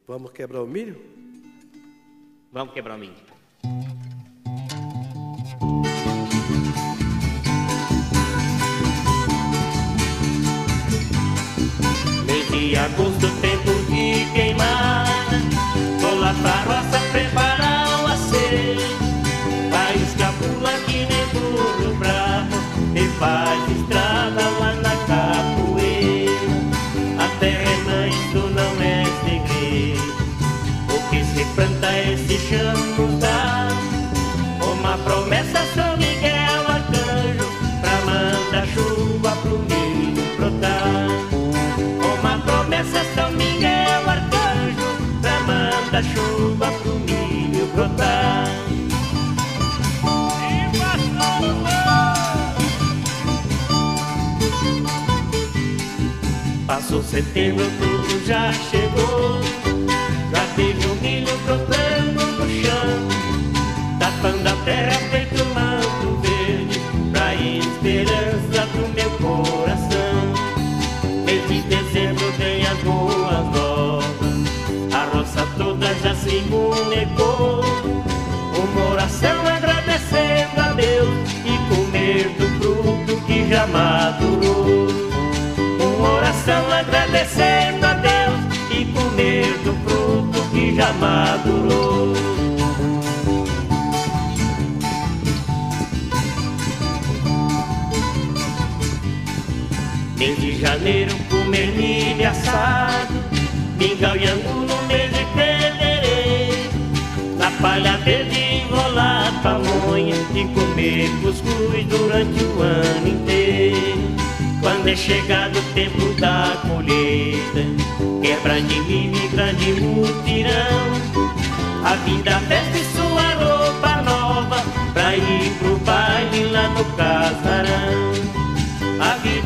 Vamos quebrar o milho? Vamos quebrar o milho. Mês de agosto, tempo de queimada, vou lá pra roça preparar o aceiro. Faz cabula que nem burro bravo e faz estrada lá na capoeira. A terra é mãe, isso não é segredo. O que se planta é se chamar. Uma promessa São Miguel Arcanjo pra mandar chuva pro milho brotar. Uma promessa São Miguel Arcanjo pra mandar chuva pro milho brotar. Passou setembro, outubro já chegou. Já teve o milho brotando no chão, tapando a terra feito manto verde pra esperança do meu coração. Mês de dezembro vem as boas novas, a roça toda já se imunecou. Uma oração agradecendo a Deus e comer do fruto que já madurou. Uma oração agradecendo a Deus e comer do fruto que já madurou. Mês de janeiro comer milho assado, mingau e angu no mês de fevereiro. Na palha verde enrolar pamonha e comer cuscuz durante o ano inteiro. Quando é chegado o tempo da colheita, quebra de milho e grande mutirão. A vida veste sua roupa nova pra ir pro baile lá no casarão. A vida